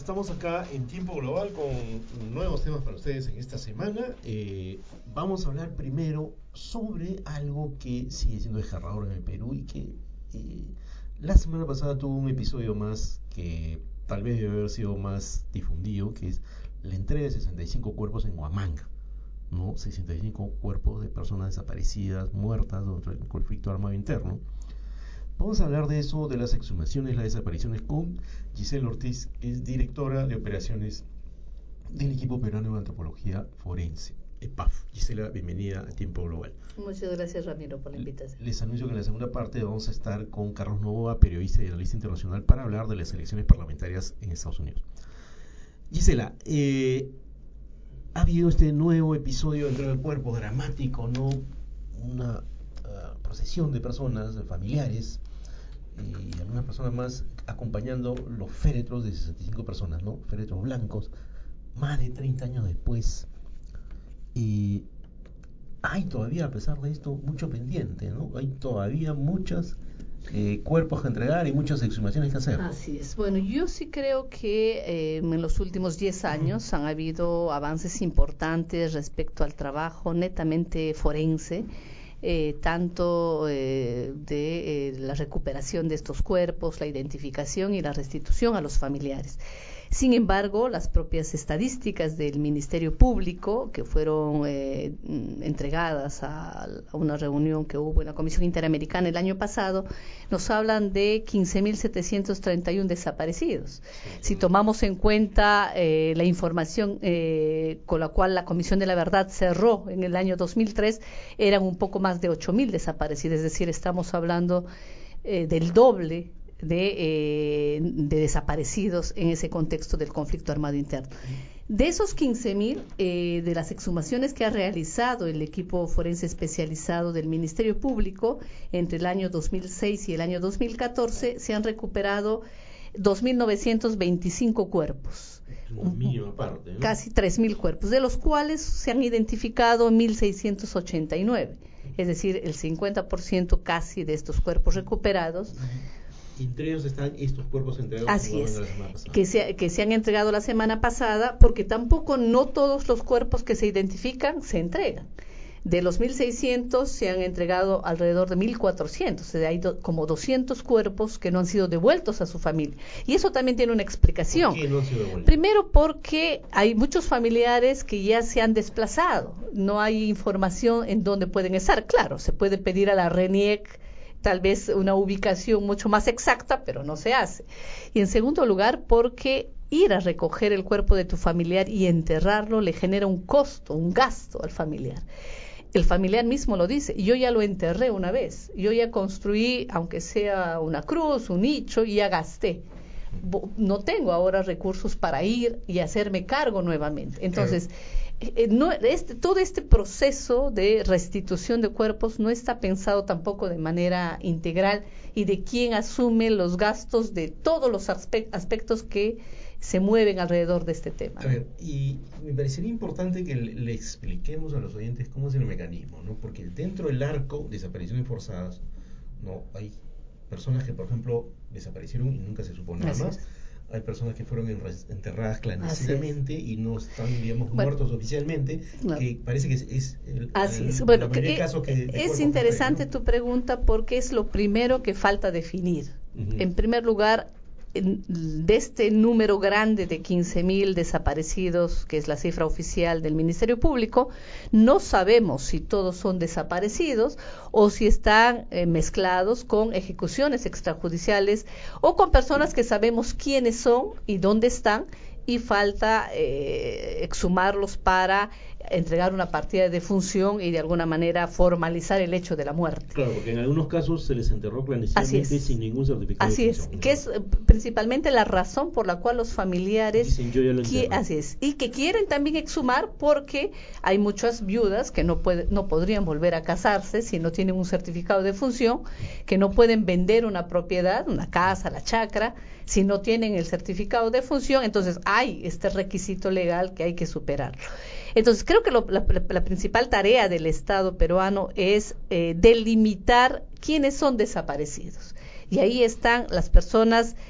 estamos acá en Tiempo Global con nuevos temas para ustedes en esta semana. Vamos a hablar primero sobre algo que sigue siendo desgarrador en el Perú y que la semana pasada tuvo un episodio más que tal vez debe haber sido más difundido, que es la entrega de 65 cuerpos en Huamanga, ¿no? 65 cuerpos de personas desaparecidas, muertas dentro del conflicto armado interno. Vamos a hablar de eso, de las exhumaciones, las desapariciones, con Gisela Ortiz, que es directora de operaciones del equipo peruano de antropología forense, EPAF. Gisela, bienvenida a Tiempo Global. Muchas gracias, Ramiro, por la invitación. Les anuncio que en la segunda parte vamos a estar con Carlos Novoa, periodista y analista internacional, para hablar de las elecciones parlamentarias en Estados Unidos. Gisela, ha habido este nuevo episodio de entrega del cuerpo dramático, ¿no? Una procesión de personas, de familiares y algunas personas más acompañando los féretros de 65 personas, ¿no? Féretros blancos, más de 30 años después. Y hay todavía, a pesar de esto, mucho pendiente, ¿no? Hay todavía muchos cuerpos que entregar y muchas exhumaciones que hacer. Así es. Bueno, yo sí creo que en los últimos 10 años han habido avances importantes respecto al trabajo netamente forense, tanto de la recuperación de estos cuerpos, la identificación y la restitución a los familiares. Sin embargo, las propias estadísticas del Ministerio Público, que fueron entregadas a una reunión que hubo en la Comisión Interamericana el año pasado, nos hablan de 15.731 desaparecidos. Si tomamos en cuenta la información con la cual la Comisión de la Verdad cerró en el año 2003, eran un poco más de 8.000 desaparecidos, es decir, estamos hablando del doble de desaparecidos en ese contexto del conflicto armado interno. De esos 15.000, de las exhumaciones que ha realizado el equipo forense especializado del Ministerio Público entre el año 2006 y el año 2014, se han recuperado 2.925 cuerpos. Una mínima parte, ¿no? Casi 3.000 cuerpos, de los cuales se han identificado 1.689, es decir, el 50% casi de estos cuerpos recuperados. Entre ellos están estos cuerpos entregados. Así es, que se han entregado la semana pasada, porque tampoco no todos los cuerpos que se identifican se entregan. De los 1.600 se han entregado alrededor de 1.400, o sea, hay como 200 cuerpos que no han sido devueltos a su familia. Y eso también tiene una explicación. ¿Por qué no han sido devueltos? Primero, porque hay muchos familiares que ya se han desplazado, no hay información en dónde pueden estar. Claro, se puede pedir a la RENIEC tal vez una ubicación mucho más exacta, pero no se hace. Y en segundo lugar, porque ir a recoger el cuerpo de tu familiar y enterrarlo le genera un costo, un gasto al familiar. El familiar mismo lo dice, yo ya lo enterré una vez, yo ya construí, aunque sea una cruz, un nicho, y ya gasté. No tengo ahora recursos para ir y hacerme cargo nuevamente. Entonces, todo este proceso de restitución de cuerpos no está pensado tampoco de manera integral y de quién asume los gastos de todos los aspectos que se mueven alrededor de este tema. A ver, y me parecería importante que le expliquemos a los oyentes cómo es el mecanismo, ¿no? Porque dentro del arco de desapariciones forzadas, ¿no? Hay personas que, por ejemplo, desaparecieron y nunca se supo nada más. Hay personas que fueron enterradas clandestinamente y no están, digamos, muertos oficialmente, que parece que es el caso que es interesante, ¿no? Tu pregunta, porque es lo primero que falta definir. En primer lugar, de este número grande de 15.000 desaparecidos, que es la cifra oficial del Ministerio Público, no sabemos si todos son desaparecidos o si están mezclados con ejecuciones extrajudiciales o con personas que sabemos quiénes son y dónde están, y falta exhumarlos para entregar una partida de defunción y de alguna manera formalizar el hecho de la muerte. Claro, porque en algunos casos se les enterró clandestinamente sin ningún certificado de defunción. Así es, que es principalmente la razón por la cual los familiares dicen, yo ya lo enterré. Así es, y que quieren también exhumar, porque hay muchas viudas que no podrían volver a casarse si no tienen un certificado de defunción, que no pueden vender una propiedad, una casa, la chacra, si no tienen el certificado de defunción. Entonces hay este requisito legal que hay que superarlo. Entonces creo que la principal tarea del Estado peruano es delimitar quiénes son desaparecidos. Y ahí están las personas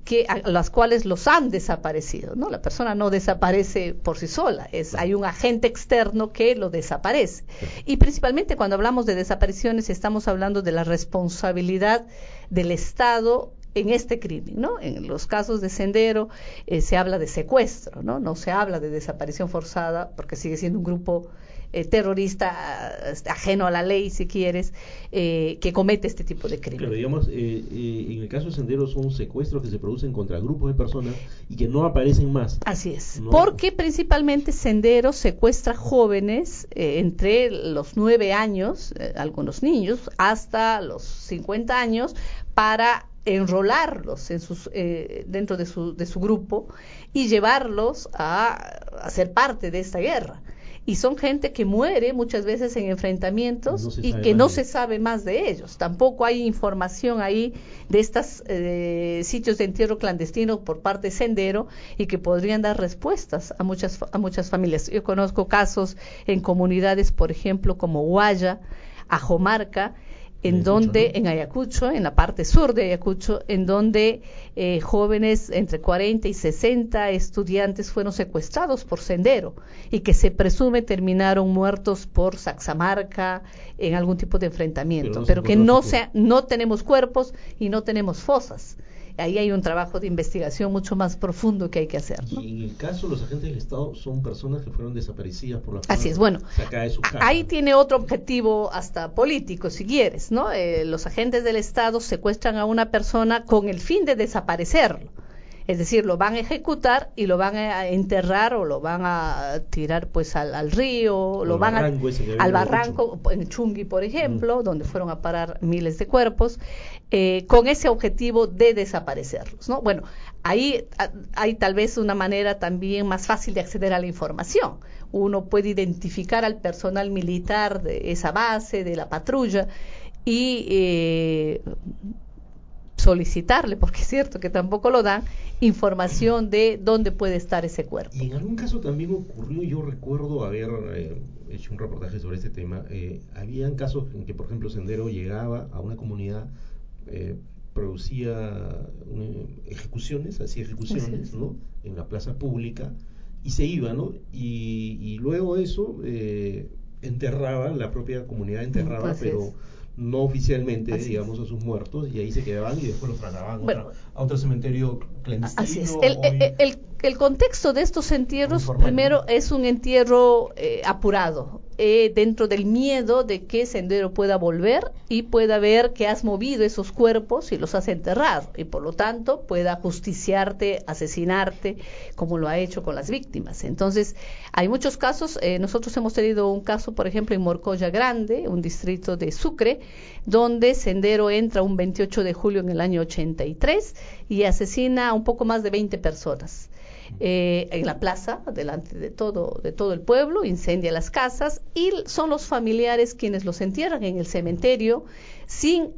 a las cuales los han desaparecido, ¿no? La persona no desaparece por sí sola, hay un agente externo que lo desaparece. Y principalmente cuando hablamos de desapariciones estamos hablando de la responsabilidad del Estado en este crimen, ¿no? En los casos de Sendero se habla de secuestro, ¿no? No se habla de desaparición forzada porque sigue siendo un grupo terrorista ajeno a la ley, si quieres, que comete este tipo de crímenes. Pero digamos, en el caso de Sendero son secuestros que se producen contra grupos de personas y que no aparecen más. Así es, ¿no? Porque principalmente Sendero secuestra jóvenes entre los 9 años, algunos niños, hasta los 50 años, para enrolarlos en dentro de su grupo y llevarlos a ser parte de esta guerra. Y son gente que muere muchas veces en enfrentamientos y que no se sabe más de ellos. Tampoco hay información ahí de estos sitios de entierro clandestino por parte de Sendero y que podrían dar respuestas a muchas familias. Yo conozco casos en comunidades, por ejemplo, como Guaya, Ajomarca, en Ayacucho, en la parte sur de Ayacucho, en donde jóvenes entre 40 y 60 estudiantes fueron secuestrados por Sendero y que se presume terminaron muertos por Saxamarca en algún tipo de enfrentamiento, pero que no tenemos cuerpos y no tenemos fosas. Ahí hay un trabajo de investigación mucho más profundo que hay que hacer, ¿no? Y en el caso, los agentes del Estado son personas que fueron desaparecidas por la FARC. Así es, bueno, de su casa. Ahí tiene otro objetivo hasta político, si quieres, ¿no? Los agentes del Estado secuestran a una persona con el fin de desaparecerlo. Es decir, lo van a ejecutar y lo van a enterrar o lo van a tirar pues al río, lo van al barranco, en Chungui, por ejemplo, donde fueron a parar miles de cuerpos, con ese objetivo de desaparecerlos, ¿no? Bueno, ahí hay tal vez una manera también más fácil de acceder a la información. Uno puede identificar al personal militar de esa base, de la patrulla, y solicitarle, porque es cierto que tampoco lo dan, información de dónde puede estar ese cuerpo. Y en algún caso también ocurrió, yo recuerdo haber hecho un reportaje sobre este tema, habían casos en que, por ejemplo, Sendero llegaba a una comunidad, producía ejecuciones, hacía ejecuciones, ¿no? En la plaza pública, y se iba, ¿no? Y luego eso enterraba, la propia comunidad enterraba, pero no oficialmente, digamos, a sus muertos, y ahí se quedaban y después los trasladaban a otro cementerio clandestino. Así es. El contexto de estos entierros, primero, es un entierro apurado, dentro del miedo de que Sendero pueda volver y pueda ver que has movido esos cuerpos y los has enterrado, y por lo tanto pueda justiciarte, asesinarte, como lo ha hecho con las víctimas. Entonces, hay muchos casos. Nosotros hemos tenido un caso, por ejemplo, en Morcoya Grande, un distrito de Sucre, donde Sendero entra un 28 de julio en el año 83 y asesina a un poco más de 20 personas. En la plaza, delante de todo el pueblo, incendia las casas y son los familiares quienes los entierran en el cementerio sin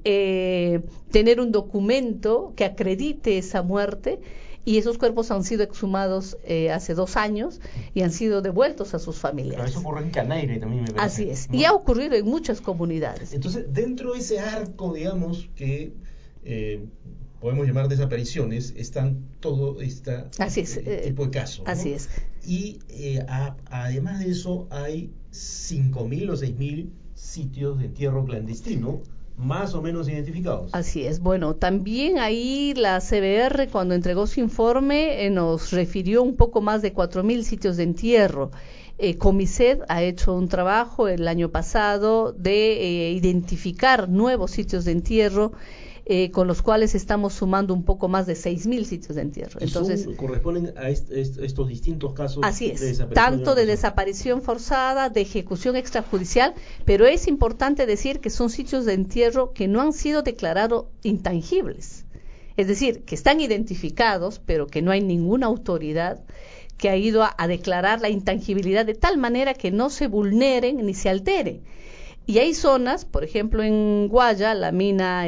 tener un documento que acredite esa muerte, y esos cuerpos han sido exhumados hace 2 años y han sido devueltos a sus familiares. Pero eso ocurre en Canaire también, me parece. Así es, ¿no? Y ha ocurrido en muchas comunidades. Entonces, dentro de ese arco, digamos, que podemos llamar desapariciones, están todo este tipo de casos, ¿no? Así es. Y además de eso, hay 5.000 o 6.000 sitios de entierro clandestino más o menos identificados. Así es. Bueno, también ahí la CBR, cuando entregó su informe, nos refirió un poco más de 4.000 sitios de entierro. Comiset ha hecho un trabajo el año pasado de identificar nuevos sitios de entierro, con los cuales estamos sumando un poco más de 6.000 sitios de entierro. Entonces, corresponden a estos distintos casos. Así es, tanto de desaparición forzada, de ejecución extrajudicial, pero es importante decir que son sitios de entierro que no han sido declarados intangibles. Es decir, que están identificados, pero que no hay ninguna autoridad que ha ido a declarar la intangibilidad de tal manera que no se vulneren ni se alteren. Y hay zonas, por ejemplo en Guaya, la mina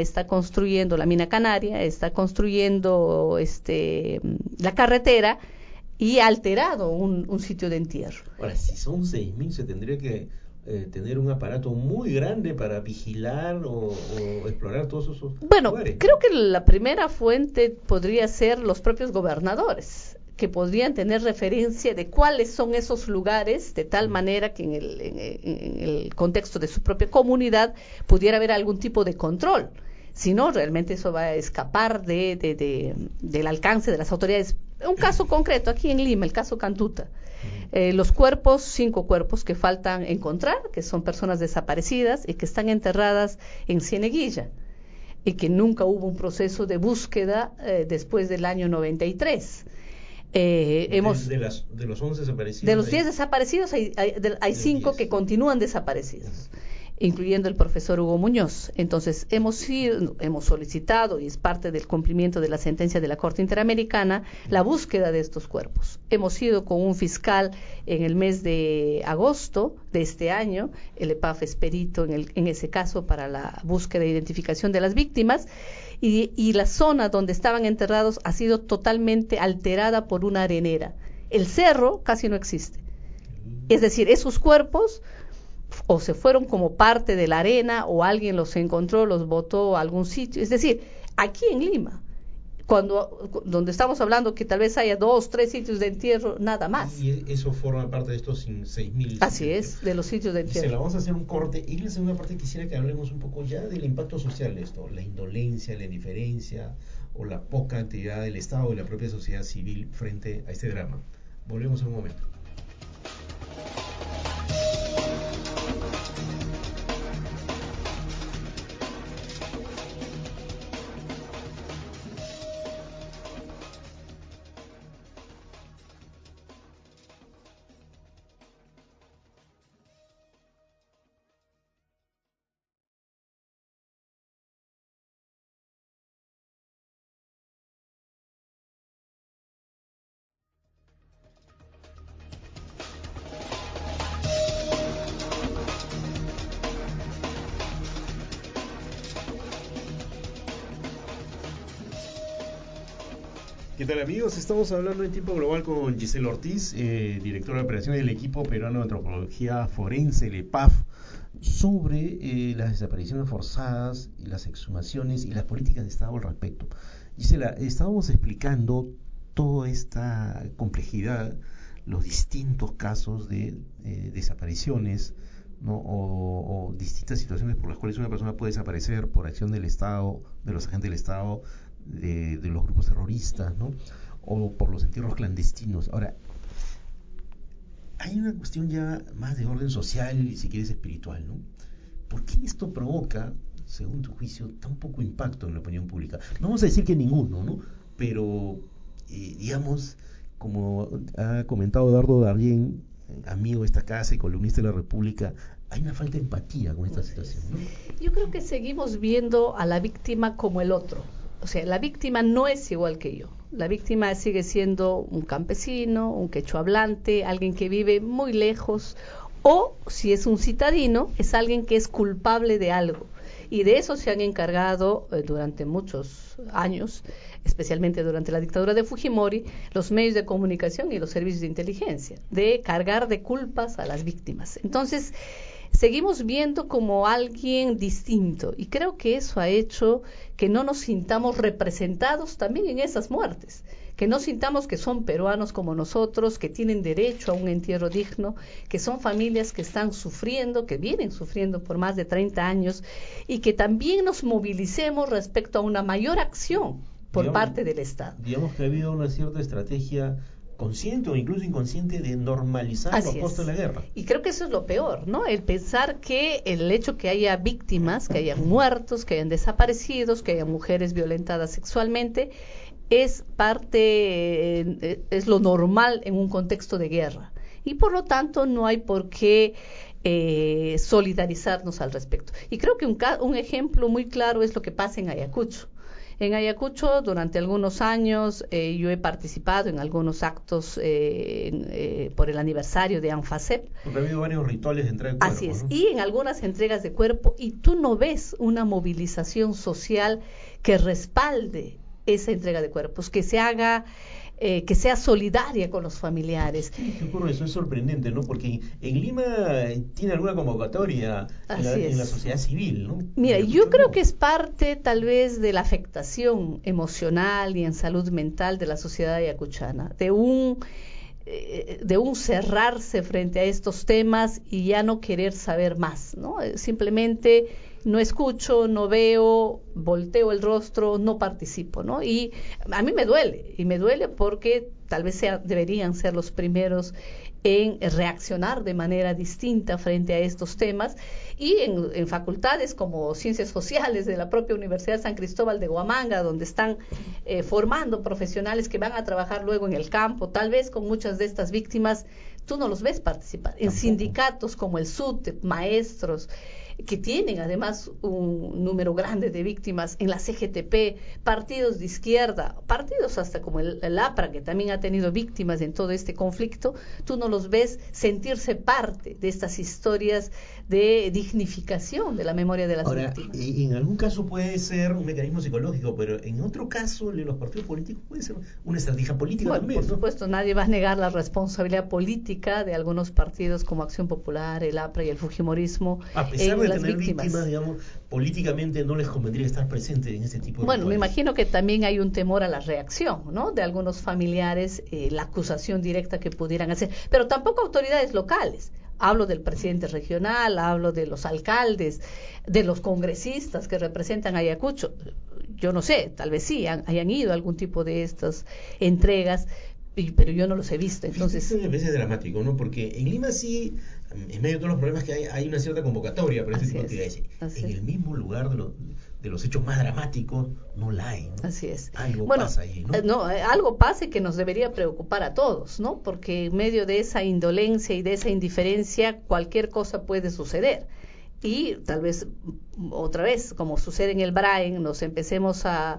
canaria está construyendo la carretera y ha alterado un sitio de entierro. Ahora, si son 6.000, se tendría que tener un aparato muy grande para vigilar o explorar todos esos lugares. Creo que la primera fuente podría ser los propios gobernadores, que podrían tener referencia de cuáles son esos lugares, de tal manera que en el contexto de su propia comunidad pudiera haber algún tipo de control. Si no, realmente eso va a escapar del alcance de las autoridades. Un caso concreto, aquí en Lima, el caso Cantuta. Los cuerpos, 5 cuerpos que faltan encontrar, que son personas desaparecidas y que están enterradas en Cieneguilla, y que nunca hubo un proceso de búsqueda después del año 93. De los 11 desaparecidos. De los 10 desaparecidos hay 5 que continúan desaparecidos, incluyendo el profesor Hugo Muñoz. Entonces, hemos solicitado, y es parte del cumplimiento de la sentencia de la Corte Interamericana, la búsqueda de estos cuerpos. Hemos ido con un fiscal en el mes de agosto de este año, el EPAF es perito en ese caso para la búsqueda e identificación de las víctimas, y la zona donde estaban enterrados ha sido totalmente alterada por una arenera. El cerro casi no existe. Es decir, esos cuerpos o se fueron como parte de la arena, o alguien los encontró, los botó a algún sitio. Es decir, aquí en Lima, donde estamos hablando que tal vez haya 2, 3 sitios de entierro, nada más. Y eso forma parte de estos 6.000. Así es, de los sitios de entierro. Vamos a hacer un corte, y en la segunda parte quisiera que hablemos un poco ya del impacto social de esto, la indolencia, la indiferencia o la poca actividad del Estado y la propia sociedad civil frente a este drama. Volvemos en un momento. ¿Qué tal, amigos? Estamos hablando en Tiempo Global con Gisela Ortiz, directora de operaciones del equipo peruano de antropología forense, el EPAF, sobre las desapariciones forzadas y las exhumaciones y las políticas de Estado al respecto. Gisela, estábamos explicando toda esta complejidad, los distintos casos de desapariciones, ¿no? o distintas situaciones por las cuales una persona puede desaparecer por acción del Estado, de los agentes del Estado, de los grupos terroristas, ¿no? O por los entierros clandestinos. Ahora, hay una cuestión ya más de orden social y, si quieres, espiritual, ¿no? ¿Por qué esto provoca, según tu juicio, tan poco impacto en la opinión pública? No vamos a decir que ninguno, ¿no? Pero, digamos, como ha comentado Eduardo Darien, amigo de esta casa y columnista de La República, hay una falta de empatía con esta situación, ¿no? Yo creo que seguimos viendo a la víctima como el otro. O sea, la víctima no es igual que yo. La víctima sigue siendo un campesino, un quechua hablante, alguien que vive muy lejos, o si es un citadino, es alguien que es culpable de algo. Y de eso se han encargado durante muchos años, especialmente durante la dictadura de Fujimori, los medios de comunicación y los servicios de inteligencia, de cargar de culpas a las víctimas. Entonces, seguimos viendo como alguien distinto, y creo que eso ha hecho que no nos sintamos representados también en esas muertes, que no sintamos que son peruanos como nosotros, que tienen derecho a un entierro digno, que son familias que están sufriendo, que vienen sufriendo por más de 30 años, y que también nos movilicemos respecto a una mayor acción por parte del Estado. Digamos que ha habido una cierta estrategia consciente o incluso inconsciente de normalizar los costos de la guerra. Y creo que eso es lo peor, ¿no? El pensar que el hecho que haya víctimas, que hayan muertos, que hayan desaparecidos, que haya mujeres violentadas sexualmente, es lo normal en un contexto de guerra. Y por lo tanto no hay por qué solidarizarnos al respecto. Y creo que un ejemplo muy claro es lo que pasa en Ayacucho. En Ayacucho, durante algunos años, yo he participado en algunos actos por el aniversario de ANFACEP. Porque ha habido varios rituales de entrega de cuerpo. Así es, ¿no? y en algunas entregas de cuerpo, y tú no ves una movilización social que respalde esa entrega de cuerpos, que se haga que sea solidaria con los familiares. Sí, eso es sorprendente, ¿no? Porque en Lima tiene alguna convocatoria en la sociedad civil, ¿no? Mira, yo creo que es parte tal vez de la afectación emocional y en salud mental de la sociedad ayacuchana, de un cerrarse frente a estos temas y ya no querer saber más, ¿no? Simplemente no escucho, no veo, volteo el rostro, no participo, ¿no? Y a mí me duele porque tal vez deberían ser los primeros en reaccionar de manera distinta frente a estos temas, y en facultades como Ciencias Sociales de la propia Universidad San Cristóbal de Huamanga, donde están formando profesionales que van a trabajar luego en el campo, tal vez con muchas de estas víctimas, tú no los ves participar. En sindicatos como el SUTEP, maestros, que tienen además un número grande de víctimas, en la CGTP, partidos de izquierda, partidos hasta como el APRA, que también ha tenido víctimas en todo este conflicto, tú no los ves sentirse parte de estas historias de dignificación de la memoria de las víctimas. En algún caso puede ser un mecanismo psicológico, pero en otro caso, en los partidos políticos, puede ser una estrategia política también, por supuesto, nadie va a negar la responsabilidad política de algunos partidos como Acción Popular, el APRA y el Fujimorismo. A pesar de tener víctimas, digamos, políticamente no les convendría estar presentes en ese tipo de Bueno, me imagino que también hay un temor a la reacción, ¿no?, de algunos familiares, la acusación directa que pudieran hacer, pero tampoco autoridades locales. Hablo del presidente regional, hablo de los alcaldes, de los congresistas que representan a Ayacucho. Yo no sé, tal vez sí hayan ido a algún tipo de estas entregas, pero yo no los he visto. Entonces, es a veces dramático, ¿no? Porque en Lima sí, en medio de todos los problemas que hay una cierta convocatoria para este tipo de actividades. En el mismo lugar de los hechos más dramáticos no la hay, ¿no? Así es. Algo pasa ahí, ¿no? Algo pasa que nos debería preocupar a todos, ¿no? Porque en medio de esa indolencia y de esa indiferencia, cualquier cosa puede suceder. Y tal vez, otra vez, como sucede en el Brain, nos empecemos a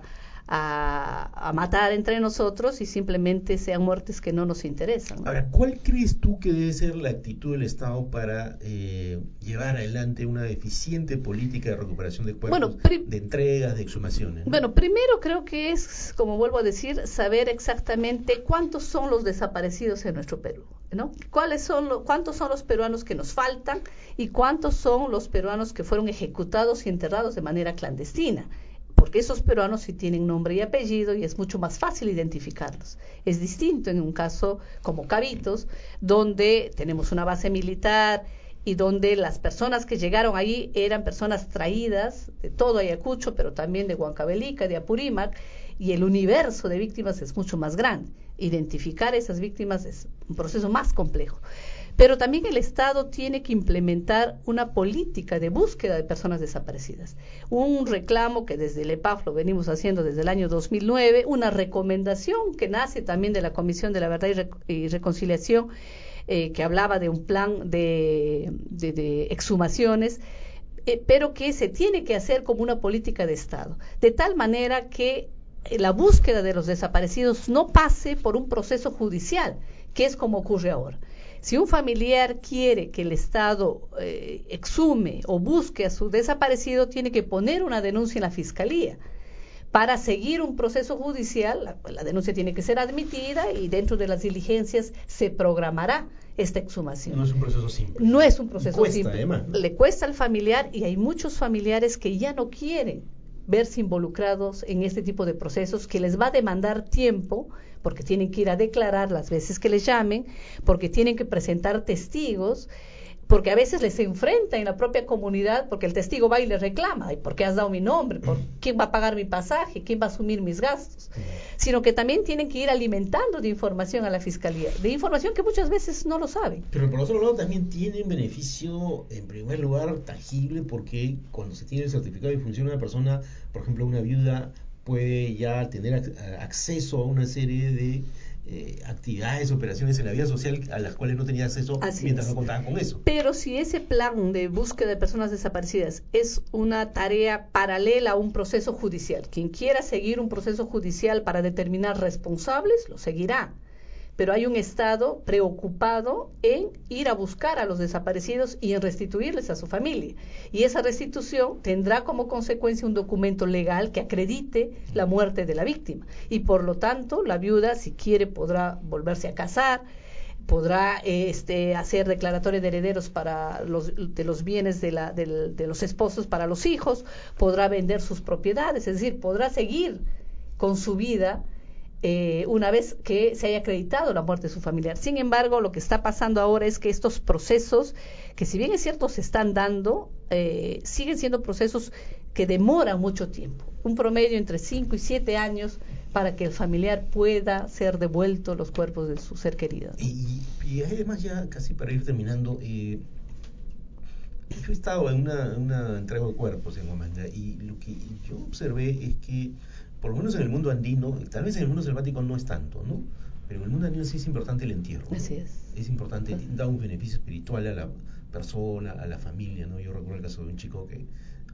matar entre nosotros y simplemente sean muertes que no nos interesan, ¿no? Ahora, ¿cuál crees tú que debe ser la actitud del Estado para llevar adelante una eficiente política de recuperación de cuerpos, de entregas, de exhumaciones, ¿no? Bueno, primero creo que es, como vuelvo a decir, saber exactamente cuántos son los desaparecidos en nuestro Perú, ¿no? ¿Cuántos son los peruanos que nos faltan y cuántos son los peruanos que fueron ejecutados y enterrados de manera clandestina? Porque esos peruanos sí tienen nombre y apellido y es mucho más fácil identificarlos. Es distinto en un caso como Cabitos, donde tenemos una base militar y donde las personas que llegaron allí eran personas traídas de todo Ayacucho, pero también de Huancavelica, de Apurímac, y el universo de víctimas es mucho más grande. Identificar esas víctimas es un proceso más complejo. Pero también el Estado tiene que implementar una política de búsqueda de personas desaparecidas. Un reclamo que desde el EPAF lo venimos haciendo desde el año 2009, una recomendación que nace también de la Comisión de la Verdad y Reconciliación, que hablaba de un plan de exhumaciones, pero que se tiene que hacer como una política de Estado, de tal manera que la búsqueda de los desaparecidos no pase por un proceso judicial, que es como ocurre ahora. Si un familiar quiere que el Estado exhume o busque a su desaparecido, tiene que poner una denuncia en la Fiscalía. Para seguir un proceso judicial, la denuncia tiene que ser admitida y dentro de las diligencias se programará esta exhumación. No es un proceso simple. No es un proceso cuesta, simple. Además, ¿no? Le cuesta al familiar y hay muchos familiares que ya no quieren verse involucrados en este tipo de procesos, que les va a demandar tiempo, porque tienen que ir a declarar las veces que les llamen, porque tienen que presentar testigos, porque a veces les enfrenta en la propia comunidad, porque el testigo va y le reclama, ¿y por qué has dado mi nombre? ¿Por quién va a pagar mi pasaje? ¿Quién va a asumir mis gastos? Sino que también tienen que ir alimentando de información a la Fiscalía, de información que muchas veces no lo saben. Pero por otro lado también tienen beneficio, en primer lugar, tangible, porque cuando se tiene el certificado de difunción, una persona, por ejemplo, una viuda, puede ya tener acceso a una serie de actividades, operaciones en la vida social a las cuales no tenía acceso mientras no contaban con eso. Pero si ese plan de búsqueda de personas desaparecidas es una tarea paralela a un proceso judicial, quien quiera seguir un proceso judicial para determinar responsables, lo seguirá. pero hay un Estado preocupado en ir a buscar a los desaparecidos y en restituirles a su familia. Y esa restitución tendrá como consecuencia un documento legal que acredite la muerte de la víctima. Y por lo tanto, la viuda, si quiere, podrá volverse a casar, podrá hacer declaratoria de herederos para de los bienes de los esposos para los hijos, podrá vender sus propiedades, es decir, podrá seguir con su vida una vez que se haya acreditado la muerte de su familiar. Sin embargo, lo que está pasando ahora es que estos procesos, que si bien es cierto se están dando, siguen siendo procesos que demoran mucho tiempo, un promedio entre 5 y 7 años para que el familiar pueda ser devuelto los cuerpos de su ser querido. Y además, ya casi para ir terminando, yo he estado en una entrega de cuerpos en Huamanga, y lo que yo observé es que, por lo menos en el mundo andino, tal vez en el mundo selvático no es tanto, ¿no? Pero en el mundo andino sí es importante el entierro, ¿no? Así es. Es importante, da un beneficio espiritual a la persona, a la familia, ¿no? Yo recuerdo el caso de un chico que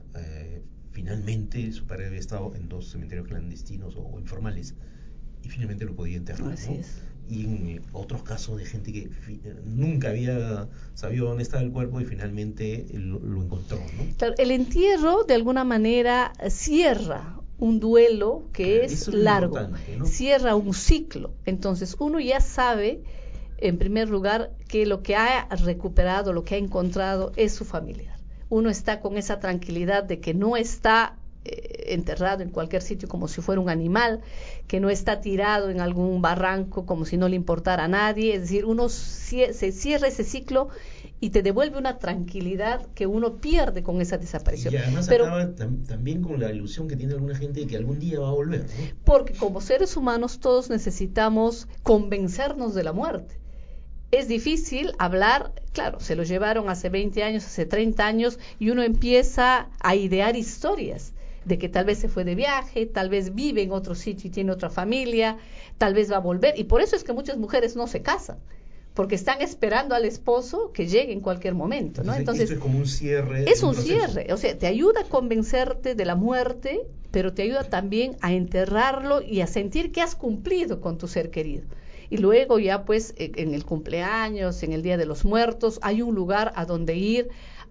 finalmente su padre había estado en 2 cementerios clandestinos o informales, y finalmente lo podía enterrar, Así ¿no? es. Y en otros casos de gente que nunca había sabido dónde estaba el cuerpo y finalmente lo encontró, ¿no? Claro, el entierro de alguna manera cierra un duelo que es largo, ¿no? Cierra un ciclo. Entonces uno ya sabe, en primer lugar, que lo que ha recuperado, lo que ha encontrado es su familiar. Uno está con esa tranquilidad de que no está enterrado en cualquier sitio como si fuera un animal, que no está tirado en algún barranco como si no le importara a nadie. Es decir, uno se cierra ese ciclo y te devuelve una tranquilidad que uno pierde con esa desaparición. Y además acaba también con la ilusión que tiene alguna gente de que algún día va a volver, ¿no? Porque como seres humanos todos necesitamos convencernos de la muerte. Es difícil hablar, claro, se lo llevaron hace 20 años, hace 30 años, y uno empieza a idear historias de que tal vez se fue de viaje, tal vez vive en otro sitio y tiene otra familia, tal vez va a volver, y por eso es que muchas mujeres no se casan, porque están esperando al esposo que llegue en cualquier momento, ¿no? Entonces esto es como un cierre. Es un cierre, o sea, te ayuda a convencerte de la muerte, pero te ayuda también a enterrarlo y a sentir que has cumplido con tu ser querido. Y luego ya pues en el cumpleaños, en el Día de los Muertos, hay un lugar a donde ir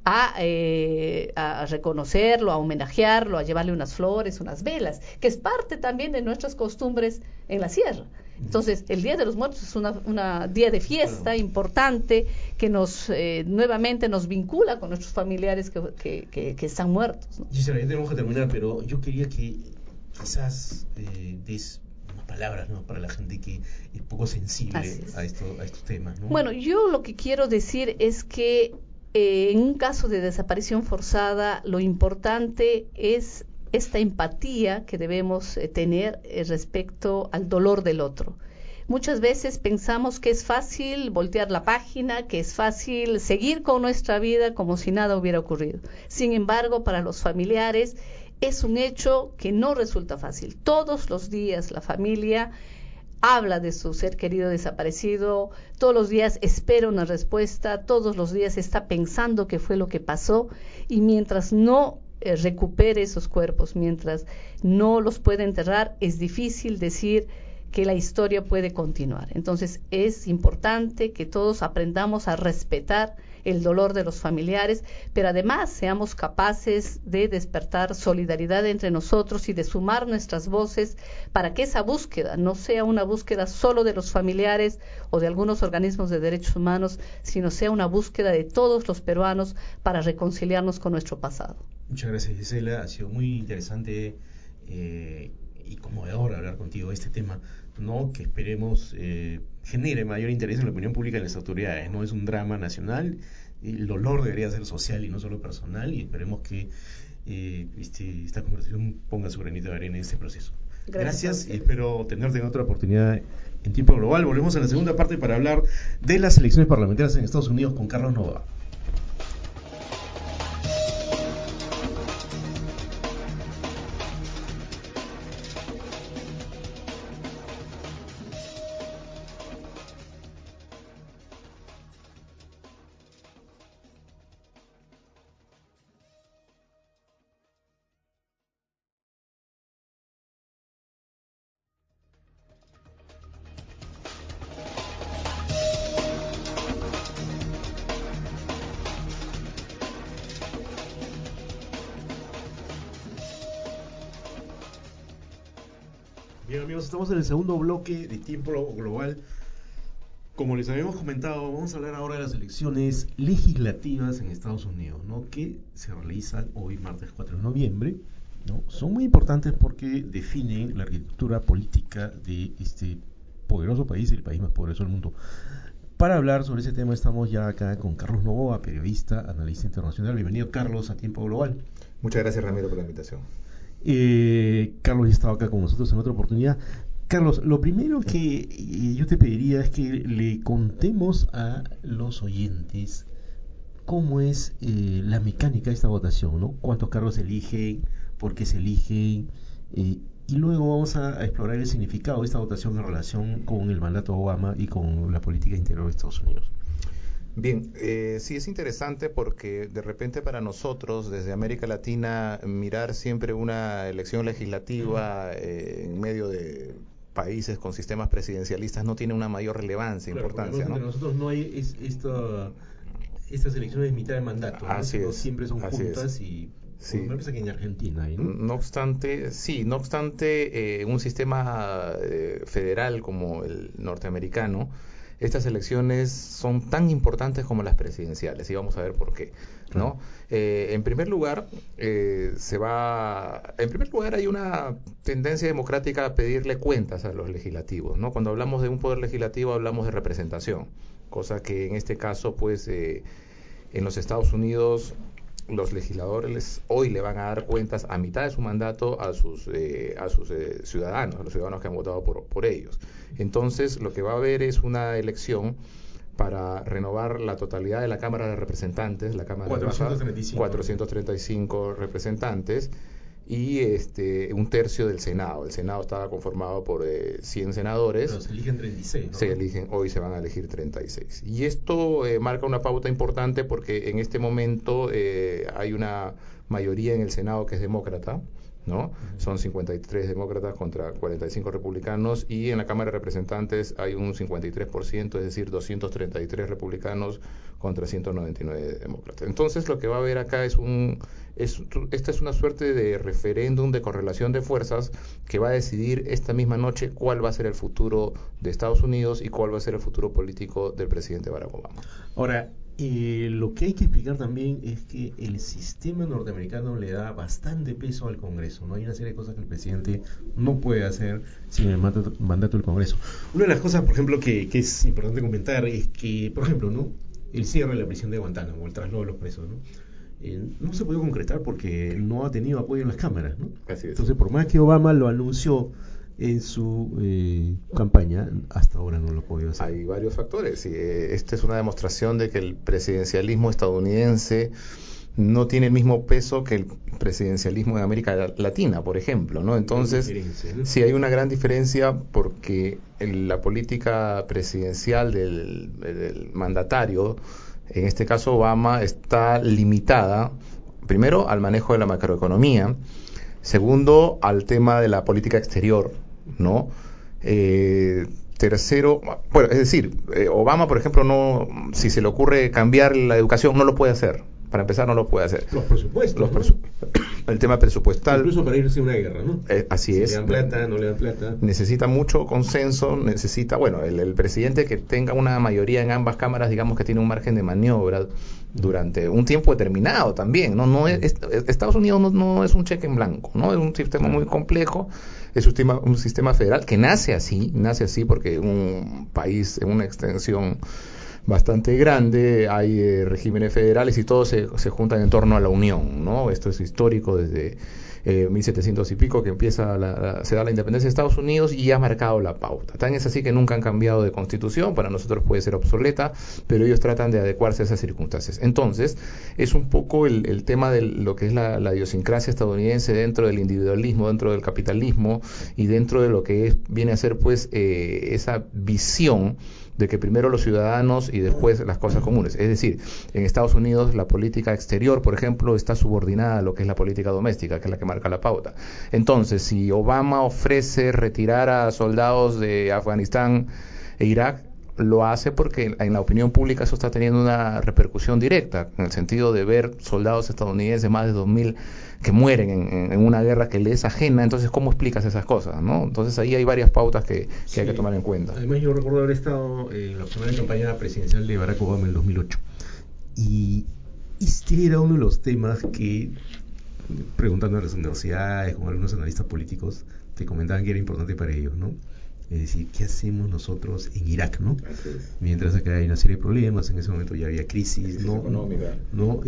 a reconocerlo, a homenajearlo, a llevarle unas flores, unas velas, que es parte también de nuestras costumbres en la sierra. Entonces, el Día de los Muertos es una día de fiesta importante que nuevamente nos vincula con nuestros familiares que están muertos, ¿no? Gisela, ya tenemos que terminar, pero yo quería que quizás des unas palabras, ¿no?, para la gente que es poco sensible a estos temas, ¿no? Bueno, yo lo que quiero decir es que en un caso de desaparición forzada, lo importante es esta empatía que debemos tener respecto al dolor del otro. Muchas veces pensamos que es fácil voltear la página, que es fácil seguir con nuestra vida como si nada hubiera ocurrido. Sin embargo, para los familiares es un hecho que no resulta fácil. Todos los días la familia habla de su ser querido desaparecido, todos los días espera una respuesta, todos los días está pensando qué fue lo que pasó, y mientras no recupere esos cuerpos, mientras no los pueda enterrar, es difícil decir que la historia puede continuar. Entonces es importante que todos aprendamos a respetar el dolor de los familiares, pero además seamos capaces de despertar solidaridad entre nosotros y de sumar nuestras voces para que esa búsqueda no sea una búsqueda solo de los familiares o de algunos organismos de derechos humanos, sino sea una búsqueda de todos los peruanos para reconciliarnos con nuestro pasado. Muchas gracias, Gisela. Ha sido muy interesante y conmovedor hablar contigo de este tema, ¿no?, que esperemos genere mayor interés en la opinión pública y en las autoridades. No es un drama nacional, el dolor debería ser social y no solo personal, y esperemos que esta conversación ponga su granito de arena en este proceso. Gracias y espero tenerte en otra oportunidad en Tiempo Global. Volvemos en la segunda parte para hablar de las elecciones parlamentarias en Estados Unidos con Carlos Nova. Bien, amigos, estamos en el segundo bloque de Tiempo Global. Como les habíamos comentado, vamos a hablar ahora de las elecciones legislativas en Estados Unidos, ¿no? Que se realizan hoy, martes 4 de noviembre, ¿no? Son muy importantes porque definen la arquitectura política de este poderoso país, el país más poderoso del mundo. Para hablar sobre ese tema estamos ya acá con Carlos Novoa, periodista, analista internacional. Bienvenido, Carlos, a Tiempo Global. Muchas gracias, Ramiro, por la invitación. Carlos ya estaba acá con nosotros en otra oportunidad. Carlos, lo primero que yo te pediría es que le contemos a los oyentes cómo es la mecánica de esta votación, ¿no? ¿Cuántos cargos se eligen? ¿Por qué se eligen? Y luego vamos a explorar el significado de esta votación en relación con el mandato de Obama y con la política interior de Estados Unidos. Bien, sí es interesante porque de repente para nosotros desde América Latina mirar siempre una elección legislativa en medio de países con sistemas presidencialistas no tiene una mayor relevancia, claro, importancia, ¿no? Entre nosotros no hay estas elecciones de mitad de mandato, ¿no? Así es, siempre son así juntas es. Y sí. Me parece que en Argentina hay, ¿no? No obstante, un sistema federal como el norteamericano, estas elecciones son tan importantes como las presidenciales y vamos a ver por qué, ¿no? En primer lugar, hay una tendencia democrática a pedirle cuentas a los legislativos, ¿no? Cuando hablamos de un poder legislativo hablamos de representación, cosa que en este caso, pues, en los Estados Unidos los legisladores hoy le van a dar cuentas a mitad de su mandato a sus ciudadanos, a los ciudadanos que han votado por ellos. Entonces, lo que va a haber es una elección para renovar la totalidad de la Cámara de Representantes, la Cámara 435 representantes y un tercio del Senado. El Senado estaba conformado por 100 senadores. Pero se eligen 36, ¿no? Hoy se van a elegir 36. Y esto marca una pauta importante porque en este momento hay una mayoría en el Senado que es demócrata, ¿no? Son 53 demócratas contra 45 republicanos y en la Cámara de Representantes hay un 53%, es decir, 233 republicanos contra 199 demócratas. Entonces lo que va a haber acá esta es una suerte de referéndum de correlación de fuerzas que va a decidir esta misma noche cuál va a ser el futuro de Estados Unidos y cuál va a ser el futuro político del presidente Barack Obama. Ahora, lo que hay que explicar también es que el sistema norteamericano le da bastante peso al Congreso, ¿no? Hay una serie de cosas que el presidente no puede hacer sin el mandato del Congreso. Una de las cosas, por ejemplo, que es importante comentar es que, por ejemplo, ¿no? El cierre de la prisión de Guantánamo, el traslado de los presos, ¿no? No se puede concretar porque no ha tenido apoyo en las cámaras, ¿no? Así es. Entonces, por más que Obama lo anunció en su campaña, hasta ahora no lo ha podido hacer. Hay varios factores y esta es una demostración de que el presidencialismo estadounidense no tiene el mismo peso que el presidencialismo de América Latina, por ejemplo, ¿no? Entonces, ¿no? Sí hay una gran diferencia porque la política presidencial del mandatario, en este caso Obama, está limitada, primero, al manejo de la macroeconomía, segundo, al tema de la política exterior, ¿no? Tercero, bueno, es decir, Obama, por ejemplo, si se le ocurre cambiar la educación, no lo puede hacer. Para empezar, no lo puede hacer. Los presupuestos. El tema presupuestal. Incluso para irse a una guerra, ¿no? Así si es. ¿Le dan plata, no le dan plata? Necesita mucho consenso, el presidente que tenga una mayoría en ambas cámaras, digamos que tiene un margen de maniobra durante un tiempo determinado también, ¿no? Estados Unidos no es un cheque en blanco, ¿no? Es un sistema muy complejo, es un sistema federal que nace así porque un país en una extensión bastante grande, hay regímenes federales y todos se juntan en torno a la unión, ¿no? Esto es histórico desde 1700 y pico que se da la independencia de Estados Unidos y ha marcado la pauta. Tan es así que nunca han cambiado de constitución, para nosotros puede ser obsoleta, pero ellos tratan de adecuarse a esas circunstancias. Entonces, es un poco el tema de lo que es la idiosincrasia estadounidense dentro del individualismo, dentro del capitalismo y dentro de lo que viene a ser pues esa visión de que primero los ciudadanos y después las cosas comunes. Es decir, en Estados Unidos la política exterior, por ejemplo, está subordinada a lo que es la política doméstica, que es la que marca la pauta. Entonces, si Obama ofrece retirar a soldados de Afganistán e Irak, lo hace porque en la opinión pública eso está teniendo una repercusión directa, en el sentido de ver soldados estadounidenses, más de 2.000, que mueren en una guerra que le es ajena. Entonces, ¿cómo explicas esas cosas, no? Entonces ahí hay varias pautas que hay que tomar en cuenta. Además, yo recuerdo haber estado en la primera campaña presidencial de Barack Obama en el 2008, y este era uno de los temas que, preguntando a las universidades, con algunos analistas políticos, te comentaban que era importante para ellos, ¿no? Es decir, ¿qué hacemos nosotros en Irak, no? Mientras acá hay una serie de problemas, en ese momento ya había crisis, ¿no? Económica. ¿No?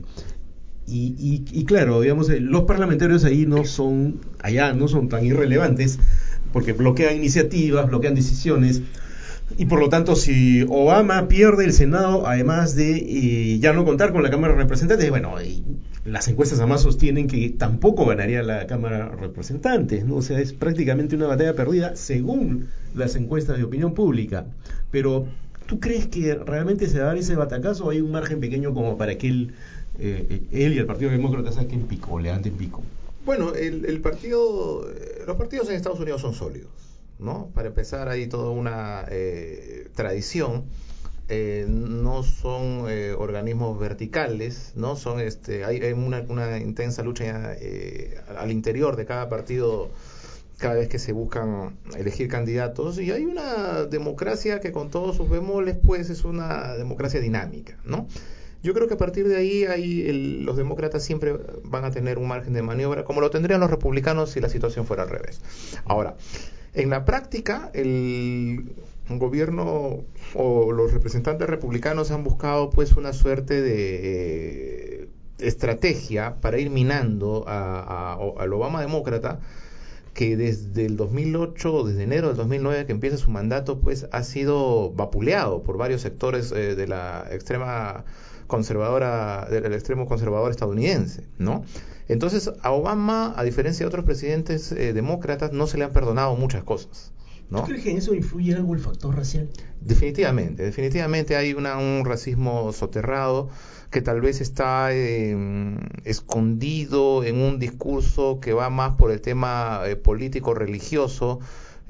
Y claro, digamos, los parlamentarios ahí allá no son tan irrelevantes, porque bloquean iniciativas, bloquean decisiones, y por lo tanto, si Obama pierde el Senado, además de ya no contar con la Cámara de Representantes, bueno, las encuestas además sostienen que tampoco ganaría la Cámara de Representantes, ¿no? O sea, es prácticamente una batalla perdida según las encuestas de opinión pública. Pero, ¿tú crees que realmente se va a dar ese batacazo o hay un margen pequeño como para que él y el Partido Demócrata saquen pico, o levanten pico? Bueno, los partidos en Estados Unidos son sólidos, ¿no? Para empezar, hay toda una tradición. No son organismos verticales, ¿no? Son hay una intensa lucha al interior de cada partido cada vez que se buscan elegir candidatos, y hay una democracia que, con todos sus bemoles, pues es una democracia dinámica, ¿no? Yo creo que a partir de ahí los demócratas siempre van a tener un margen de maniobra, como lo tendrían los republicanos si la situación fuera al revés. Ahora, en la práctica, el gobierno o los representantes republicanos han buscado pues una suerte de estrategia para ir minando al Obama demócrata, que desde el 2008, desde enero del 2009 que empieza su mandato, pues ha sido vapuleado por varios sectores de la extrema conservadora, del extremo conservador estadounidense, ¿no? Entonces, a Obama, a diferencia de otros presidentes demócratas, no se le han perdonado muchas cosas, ¿no? ¿Tú crees que en eso influye algo el factor racial? Definitivamente hay un racismo soterrado que tal vez está escondido en un discurso que va más por el tema político-religioso.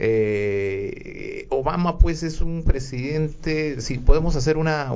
Obama pues es un presidente, si podemos hacer una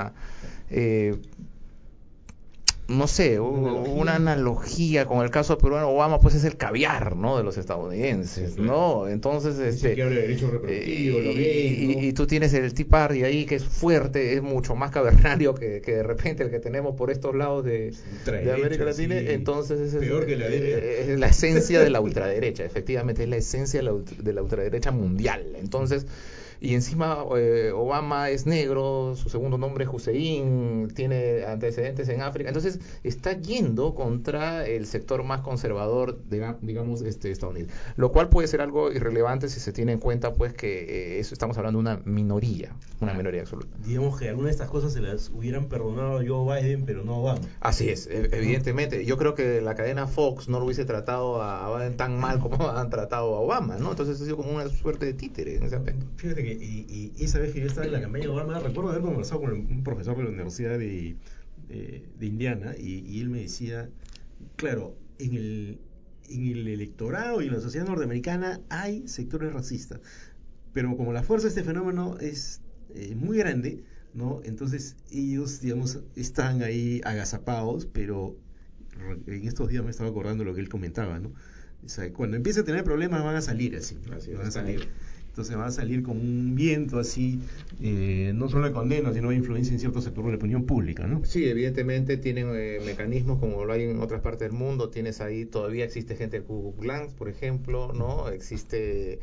no sé, una analogía con el caso peruano, Obama pues es el caviar, ¿no?, de los estadounidenses, ¿no? Entonces, que habla de derecho reproductivo, lo gay, ¿no? y tú tienes el Tea Party ahí, que es fuerte, es mucho más cavernario que de repente el que tenemos por estos lados de América Latina, sí. Entonces peor que la es la esencia de la ultraderecha, efectivamente es la esencia de la ultraderecha mundial. Entonces, y encima Obama es negro, su segundo nombre es Hussein, tiene antecedentes en África, entonces está yendo contra el sector más conservador, digamos, estadounidense, lo cual puede ser algo irrelevante si se tiene en cuenta pues que eso estamos hablando de una minoría absoluta. Digamos que algunas de estas cosas se las hubieran perdonado yo a Biden, pero no a Obama. Así es, evidentemente. Yo creo que la cadena Fox no lo hubiese tratado a Biden tan mal como han tratado a Obama, ¿no? Entonces ha sido como una suerte de títere en ese aspecto. Fíjate que y esa vez que yo estaba en la campaña de Obama, recuerdo haber conversado con un profesor de la Universidad de Indiana, y él me decía, claro, en el electorado y en la sociedad norteamericana hay sectores racistas, pero como la fuerza de este fenómeno es muy grande, ¿no? Entonces ellos, digamos, están ahí agazapados, pero en estos días me estaba acordando lo que él comentaba, ¿no? O sea, cuando empiece a tener problemas van a salir así, van a salir. Entonces va a salir como un viento así, no solo de condena, sino de influencia en ciertos sectores de la opinión pública, ¿no? Sí, evidentemente tienen mecanismos como lo hay en otras partes del mundo. Tienes ahí, todavía existe gente del Ku Klux Klan, por ejemplo, ¿no? Existe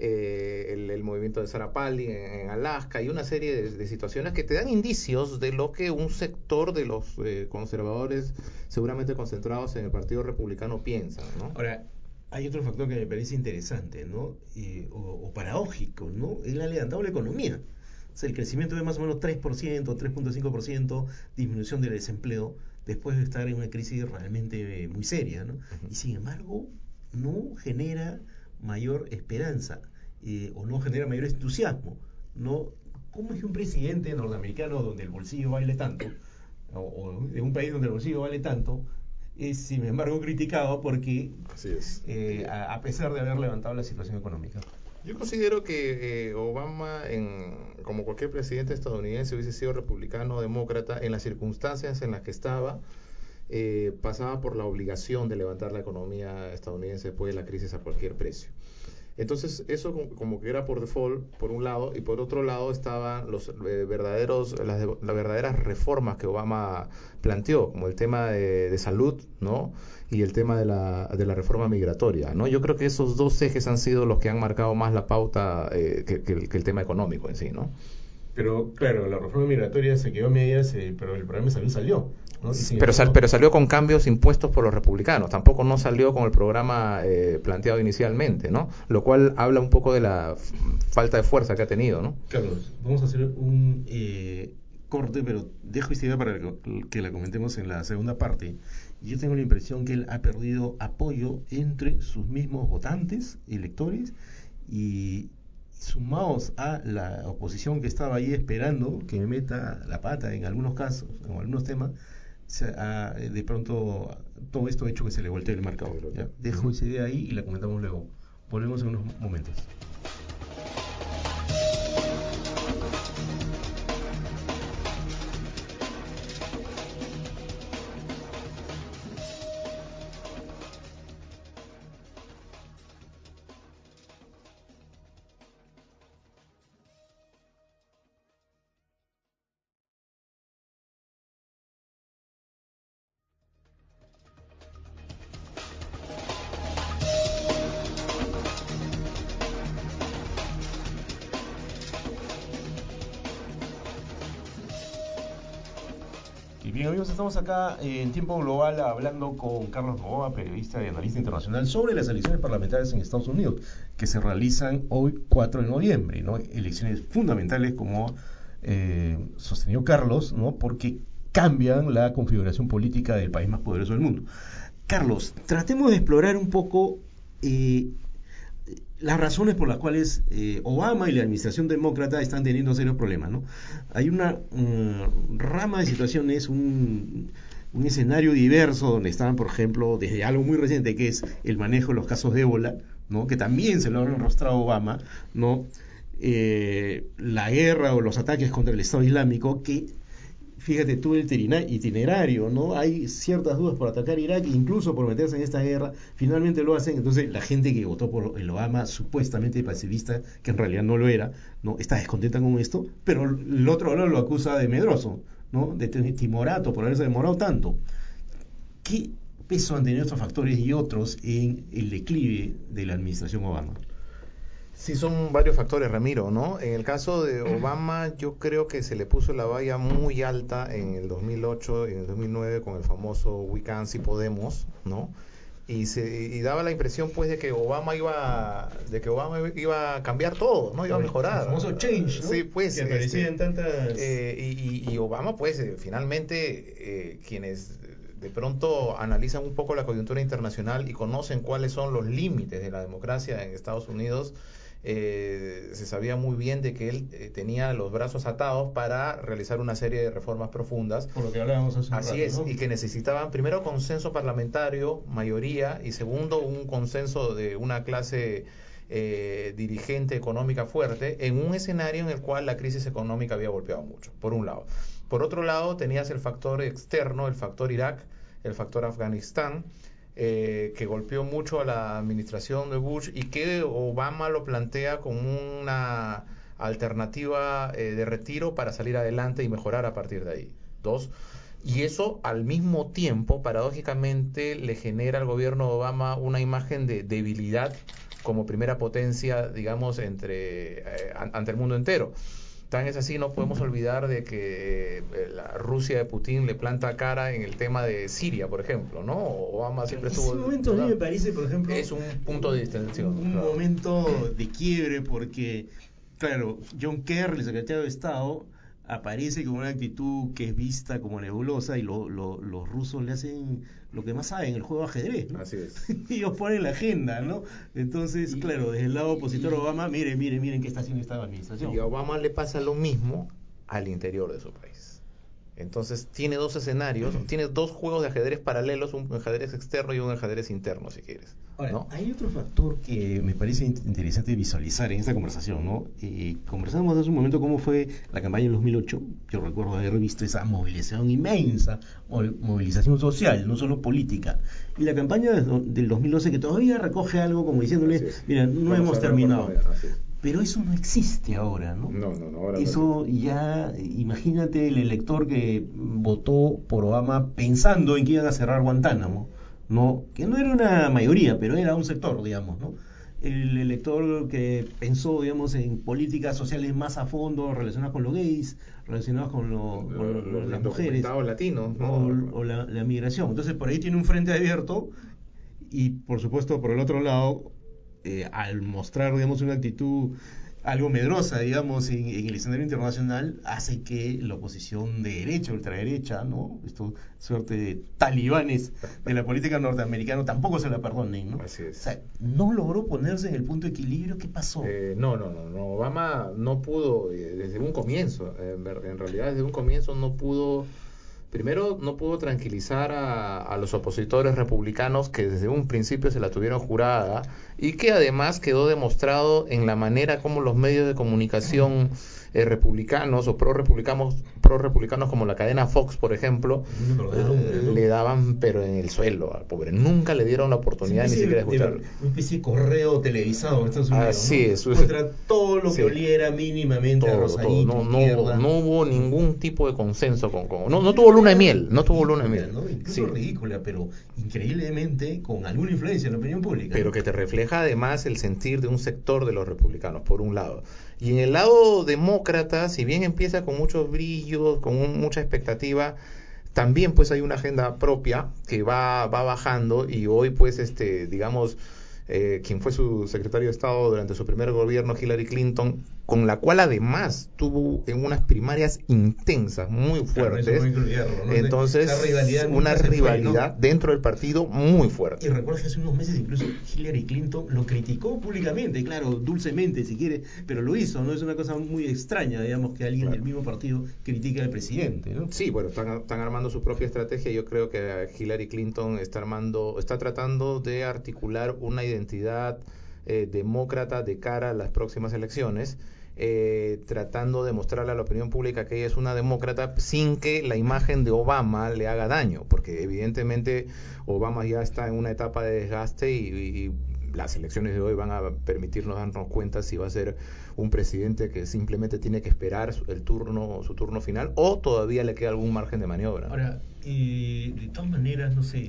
el movimiento de Sarah Palin en Alaska, y una serie de situaciones que te dan indicios de lo que un sector de los conservadores, seguramente concentrados en el Partido Republicano, piensan, ¿no? Ahora, hay otro factor que me parece interesante, ¿no? O paradójico, ¿no? Él ha levantado la economía. O sea, el crecimiento de más o menos 3%, 3.5%, disminución del desempleo, después de estar en una crisis realmente muy seria, ¿no? Y sin embargo, no genera mayor esperanza, o no genera mayor entusiasmo, ¿no? ¿Cómo es que un presidente norteamericano donde el bolsillo vale tanto, o de un país donde el bolsillo vale tanto, es sin embargo criticado porque, así es, a pesar de haber levantado la situación económica? Yo considero que Obama, como cualquier presidente estadounidense, hubiese sido republicano o demócrata, en las circunstancias en las que estaba, pasaba por la obligación de levantar la economía estadounidense después de la crisis a cualquier precio. Entonces, eso como que era por default, por un lado, y por otro lado estaban las verdaderas reformas que Obama planteó, como el tema de salud, ¿no? Y el tema de la reforma migratoria, ¿no? Yo creo que esos dos ejes han sido los que han marcado más la pauta que el tema económico en sí, ¿no? Pero claro, la reforma migratoria se quedó a medias, pero el programa de salud salió, ¿no? Pero salió con cambios impuestos por los republicanos, tampoco no salió con el programa planteado inicialmente, ¿no? Lo cual habla un poco de la falta de fuerza que ha tenido, ¿no? Carlos, vamos a hacer un corte, pero dejo esta idea para que la comentemos en la segunda parte. Yo tengo la impresión que él ha perdido apoyo entre sus mismos votantes, electores, y sumados a la oposición que estaba ahí esperando que me meta la pata en algunos casos, en algunos temas, de pronto todo esto ha hecho que se le voltee el marcador. ¿Ya? Dejo esa idea ahí y la comentamos luego. Volvemos en unos momentos. Y bien, amigos, estamos acá en Tiempo Global hablando con Carlos Novoa, periodista y analista internacional, sobre las elecciones parlamentarias en Estados Unidos, que se realizan hoy 4 de noviembre, ¿no? Elecciones fundamentales, como sostenió Carlos, ¿no? Porque cambian la configuración política del país más poderoso del mundo. Carlos, tratemos de explorar un poco las razones por las cuales Obama y la administración demócrata están teniendo serios problemas, ¿no? Hay una rama de situaciones, un escenario diverso donde están, por ejemplo, desde algo muy reciente que es el manejo de los casos de ébola, ¿no? Que también se lo ha enrostrado Obama, ¿no? La guerra o los ataques contra el Estado Islámico, que fíjate tú el itinerario, ¿no? Hay ciertas dudas por atacar Irak, incluso por meterse en esta guerra, finalmente lo hacen. Entonces la gente que votó por el Obama supuestamente pacifista, que en realidad no lo era, ¿no? Está descontenta con esto, pero el otro lado lo acusa de medroso, ¿no? De timorato por haberse demorado tanto. ¿Qué peso han tenido estos factores y otros en el declive de la administración Obama? Sí, son varios factores, Ramiro, ¿no? En el caso de Obama, yo creo que se le puso la valla muy alta en el 2008 y en el 2009 con el famoso We Can Si Podemos, ¿no? Y daba la impresión, pues, de que Obama iba a cambiar todo, ¿no? Iba a mejorar. El famoso change, ¿no? Sí, pues. Que aparecía en tantas... y Obama, pues, finalmente, quienes de pronto analizan un poco la coyuntura internacional y conocen cuáles son los límites de la democracia en Estados Unidos, se sabía muy bien de que él tenía los brazos atados para realizar una serie de reformas profundas. Por lo que hablábamos hace un rato, Así es, ¿no? y que necesitaban primero consenso parlamentario, mayoría, y segundo un consenso de una clase dirigente económica fuerte, en un escenario en el cual la crisis económica había golpeado mucho, por un lado. Por otro lado, tenías el factor externo, el factor Irak, el factor Afganistán, que golpeó mucho a la administración de Bush y que Obama lo plantea como una alternativa de retiro para salir adelante y mejorar a partir de ahí. Dos, y eso al mismo tiempo, paradójicamente, le genera al gobierno de Obama una imagen de debilidad como primera potencia, digamos, ante el mundo entero. Tan es así, no podemos olvidar de que la Rusia de Putin le planta cara en el tema de Siria, por ejemplo, ¿no? Obama siempre estuvo... Ese momento a mí me parece, por ejemplo... Es un punto de distensión. Un momento de quiebre porque, claro, John Kerry, el secretario de Estado, aparece con una actitud que es vista como nebulosa y los rusos le hacen lo que más saben, el juego de ajedrez, ¿no? Así es. Y ellos ponen la agenda, ¿no? Entonces, claro, desde el lado opositor a Obama, miren qué está haciendo esta administración. Y a Obama le pasa lo mismo al interior de su país. Entonces tiene dos escenarios, tiene dos juegos de ajedrez paralelos, un ajedrez externo y un ajedrez interno, si quieres. Ahora, ¿no? hay otro factor que me parece interesante visualizar en esta conversación, ¿no? Conversamos hace un momento cómo fue la campaña en 2008. Yo recuerdo haber visto esa movilización inmensa, movilización social, no solo política. Y la campaña del 2012 que todavía recoge algo como diciéndole, mira, no hemos terminado. Pero eso no existe ahora, ¿no? No, ahora eso no. Ya, imagínate el elector que votó por Obama pensando en que iban a cerrar Guantánamo, ¿no? Que no era una mayoría, pero era un sector, digamos, ¿no? El elector que pensó, digamos, en políticas sociales más a fondo relacionadas con los gays, relacionadas con las mujeres, latinos, ¿no? o la migración. Entonces, por ahí tiene un frente abierto y, por supuesto, por el otro lado, al mostrar, digamos, una actitud algo medrosa, digamos, en el escenario internacional, hace que la oposición de derecha, ultraderecha, ¿no? Esto, suerte de talibanes de la política norteamericana, tampoco se la perdonen, ¿no? Así es. O sea, no logró ponerse en el punto de equilibrio. ¿Qué pasó? No. Obama no pudo, desde un comienzo, en realidad desde un comienzo no pudo. Primero, no pudo tranquilizar a los opositores republicanos que desde un principio se la tuvieron jurada y que además quedó demostrado en la manera como los medios de comunicación republicanos o pro-republicanos como la cadena Fox, por ejemplo, le daban pero en el suelo al pobre. Nunca le dieron la oportunidad ni siquiera de escucharlo. Una especie de correo televisado en Estados Unidos, Así es. Contra todo lo que oliera mínimamente a rosadito, no hubo ningún tipo de consenso no tuvo luna de miel, ¿no? Incluso ridícula, pero increíblemente con alguna influencia en la opinión pública. Pero que te refleja además el sentir de un sector de los republicanos, por un lado. Y en el lado demócrata, si bien empieza con muchos brillos, con mucha expectativa, también pues hay una agenda propia que va bajando y hoy pues digamos quien fue su secretario de Estado durante su primer gobierno, Hillary Clinton, con la cual además tuvo en unas primarias intensas, muy fuertes. ¿No? Entonces, una rivalidad dentro del partido muy fuerte. Y recuerdo que hace unos meses incluso Hillary Clinton lo criticó públicamente, claro, dulcemente si quiere, pero lo hizo, ¿no? Es una cosa muy extraña, digamos, que alguien del mismo partido critique al presidente, ¿no? Sí, bueno, están armando su propia estrategia. Yo creo que Hillary Clinton está tratando de articular una identidad demócrata de cara a las próximas elecciones, tratando de mostrarle a la opinión pública que ella es una demócrata sin que la imagen de Obama le haga daño, porque evidentemente Obama ya está en una etapa de desgaste y las elecciones de hoy van a permitirnos darnos cuenta si va a ser un presidente que simplemente tiene que esperar su turno final o todavía le queda algún margen de maniobra. Ahora, de todas maneras, no sé,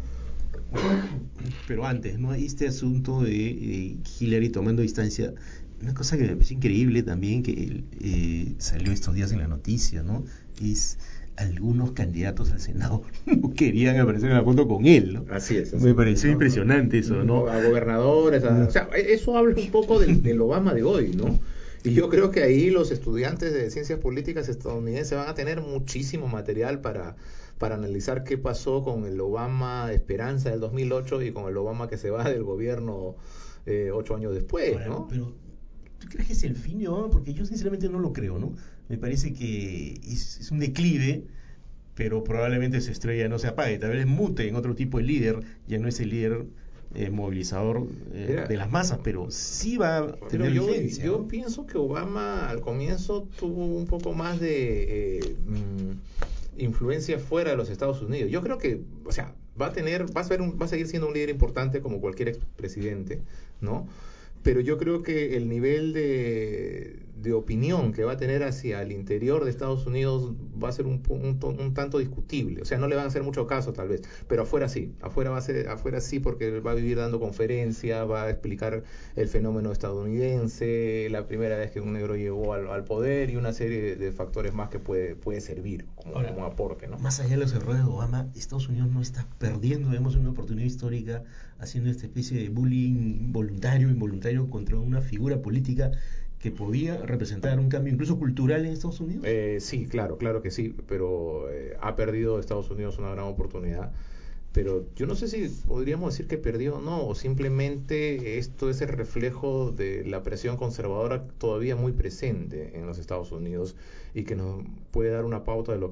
pero antes, ¿no? Este asunto de Hillary tomando distancia, una cosa que me parece increíble también, que salió estos días en la noticia, ¿no? Es algunos candidatos al Senado no querían aparecer en la foto con él, ¿no? Así es. Me pareció impresionante eso, ¿no? A gobernadores, o sea, eso habla un poco del Obama de hoy, ¿no? Y yo creo que ahí los estudiantes de ciencias políticas estadounidenses van a tener muchísimo material para analizar qué pasó con el Obama Esperanza del 2008 y con el Obama que se va del gobierno 8 años después, ¿no? Pero, ¿tú crees que es el fin de Obama? Porque yo sinceramente no lo creo, ¿no? Me parece que es un declive, pero probablemente su estrella no se apague, tal vez mute en otro tipo de líder, ya no es el líder movilizador de las masas, pero sí va a tener vigencia. Yo pienso que Obama al comienzo tuvo un poco más de influencia fuera de los Estados Unidos. Yo creo que, o sea, va a seguir siendo un líder importante como cualquier expresidente, ¿no? Pero yo creo que el nivel de opinión que va a tener hacia el interior de Estados Unidos va a ser un tanto discutible. O sea, no le van a hacer mucho caso tal vez, pero afuera sí. Afuera sí, porque va a vivir dando conferencias, va a explicar el fenómeno estadounidense, la primera vez que un negro llegó al poder y una serie de factores más que puede servir como aporte, ¿no? Más allá de los errores de Obama, Estados Unidos no está perdiendo, vemos, una oportunidad histórica haciendo esta especie de bullying voluntario, involuntario contra una figura política que podía representar un cambio incluso cultural en Estados Unidos. Sí, claro que sí, pero ha perdido Estados Unidos una gran oportunidad. Pero yo no sé si podríamos decir que perdió o no, o simplemente esto es el reflejo de la presión conservadora todavía muy presente en los Estados Unidos y que nos puede dar una pauta de lo que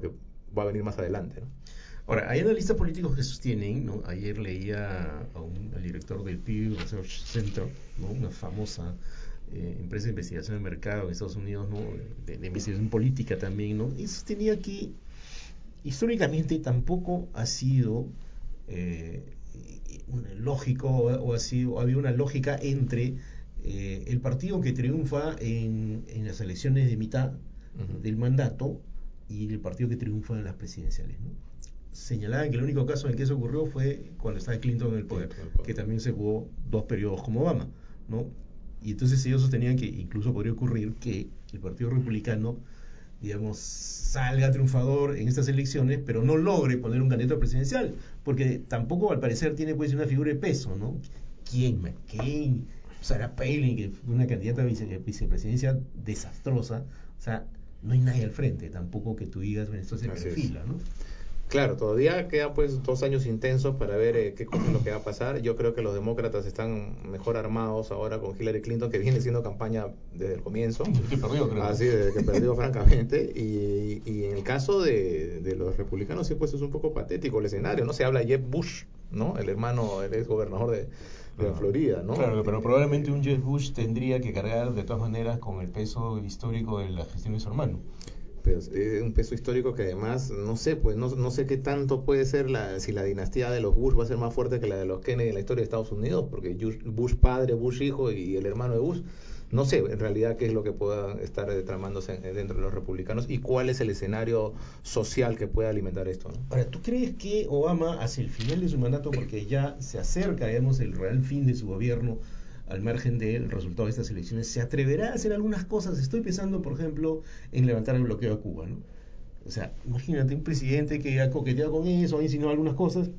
va a venir más adelante, ¿no? Ahora, hay analistas políticos que sostienen, ¿no? Ayer leía al director del Pew Research Center, ¿no? Una famosa empresa de investigación de mercado en Estados Unidos, ¿no? de investigación política también, ¿no? Y sostenía que históricamente tampoco ha sido lógico o había una lógica entre el partido que triunfa en las elecciones de mitad del mandato y el partido que triunfa en las presidenciales, ¿no? Señalaban que el único caso en que eso ocurrió fue cuando estaba Clinton en el poder, que también se jugó 2 periodos como Obama, ¿no? Y entonces ellos sostenían que incluso podría ocurrir que el Partido Republicano, digamos, salga triunfador en estas elecciones, pero no logre poner un candidato presidencial, porque tampoco al parecer tiene pues una figura de peso, ¿no? ¿Quién? McCain, Sarah Palin, que fue una candidata a vicepresidencia desastrosa, o sea, no hay nadie al frente, tampoco que tú digas, bueno, esto se perfila, ¿no? Claro, todavía quedan pues 2 años intensos para ver qué cosa es lo que va a pasar. Yo creo que los demócratas están mejor armados ahora con Hillary Clinton, que viene siendo campaña desde el comienzo. Que perdió, creo. Así, desde que perdió francamente. Y en el caso de los republicanos, sí, pues es un poco patético el escenario, ¿no? Se habla de Jeb Bush, ¿no? El hermano, él es gobernador de la Florida, ¿no? Claro, pero probablemente un Jeb Bush tendría que cargar de todas maneras con el peso histórico de la gestión de su hermano. Un peso histórico que además no sé, pues no sé qué tanto puede ser si la dinastía de los Bush va a ser más fuerte que la de los Kennedy en la historia de Estados Unidos, porque Bush padre, Bush hijo y el hermano de Bush, no sé en realidad qué es lo que pueda estar tramándose dentro de los republicanos y cuál es el escenario social que pueda alimentar esto, ¿no? Ahora, ¿tú crees que Obama hacia el final de su mandato, porque ya se acerca, digamos, el real fin de su gobierno, al margen del resultado de estas elecciones, se atreverá a hacer algunas cosas? Estoy pensando, por ejemplo, en levantar el bloqueo a Cuba, ¿no? O sea, imagínate un presidente que ha coqueteado con eso, ha insinuado algunas cosas.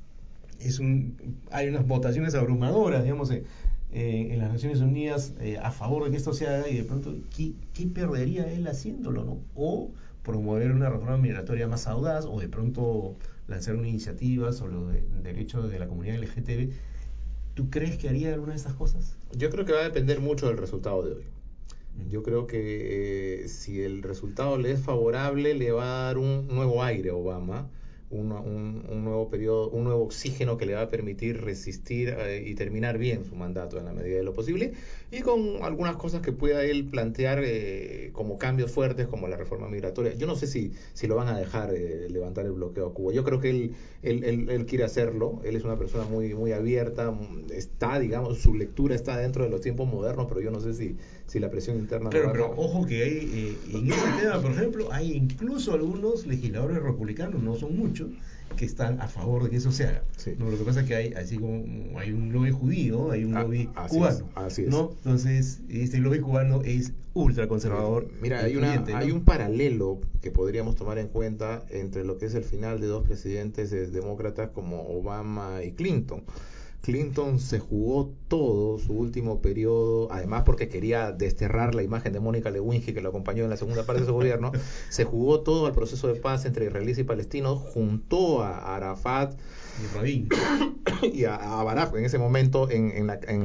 Hay unas votaciones abrumadoras, digamos, en las Naciones Unidas a favor de que esto se haga, y de pronto, ¿qué perdería él haciéndolo, no? O promover una reforma migratoria más audaz, o de pronto lanzar una iniciativa sobre el derecho de la comunidad LGTB. ¿Tú crees que haría alguna de estas cosas? Yo creo que va a depender mucho del resultado de hoy. Yo creo que si el resultado le es favorable, le va a dar un nuevo aire a Obama, un nuevo periodo, un nuevo oxígeno que le va a permitir resistir y terminar bien su mandato en la medida de lo posible, y con algunas cosas que pueda él plantear como cambios fuertes, como la reforma migratoria. Yo no sé si lo van a dejar levantar el bloqueo a Cuba. Yo creo que él quiere hacerlo. Él es una persona muy, muy abierta, digamos, su lectura está dentro de los tiempos modernos, pero yo no sé si la presión interna... Claro, pero ojo que hay, en ese tema, por ejemplo, hay incluso algunos legisladores republicanos, no son muchos, que están a favor de que eso se haga. Sí. No, lo que pasa es que hay, así como hay un lobby judío, hay un lobby cubano. Así es. ¿No? Entonces, este lobby cubano es ultraconservador. Mira, hay un paralelo que podríamos tomar en cuenta entre lo que es el final de 2 presidentes demócratas como Obama y Clinton. Clinton se jugó todo su último periodo, además porque quería desterrar la imagen de Mónica Lewinsky, que lo acompañó en la segunda parte de su gobierno. Se jugó todo al proceso de paz entre israelíes y palestinos, juntó a Arafat y Rabin y a Baraj en ese momento en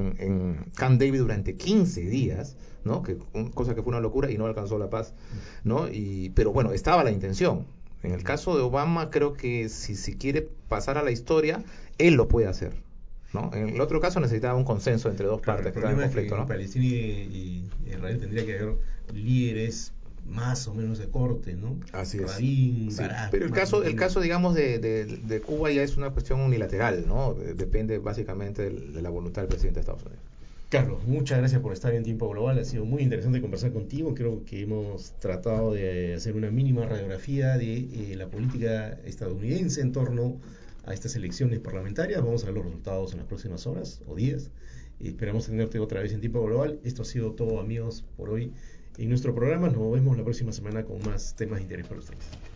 Camp David durante 15 días, ¿no? Cosa que fue una locura y no alcanzó la paz, ¿no? Pero bueno, estaba la intención. En el caso de Obama, creo que si quiere pasar a la historia, él lo puede hacer, ¿no? En el otro caso necesitaba un consenso entre 2 partes que estaban en conflicto, ¿no? Palestina y Israel tendría que haber líderes más o menos de corte, ¿no? Así es. Rabin, Sí. Barak, Pero el caso, digamos, de Cuba ya es una cuestión unilateral, ¿no? Depende básicamente de la voluntad del presidente de Estados Unidos. Carlos, muchas gracias por estar en Tiempo Global. Ha sido muy interesante conversar contigo. Creo que hemos tratado de hacer una mínima radiografía de la política estadounidense en torno a estas elecciones parlamentarias. Vamos a ver los resultados en las próximas horas o días. Esperamos tenerte otra vez en Tiempo Global. Esto ha sido todo, amigos, por hoy en nuestro programa. Nos vemos la próxima semana con más temas de interés para ustedes.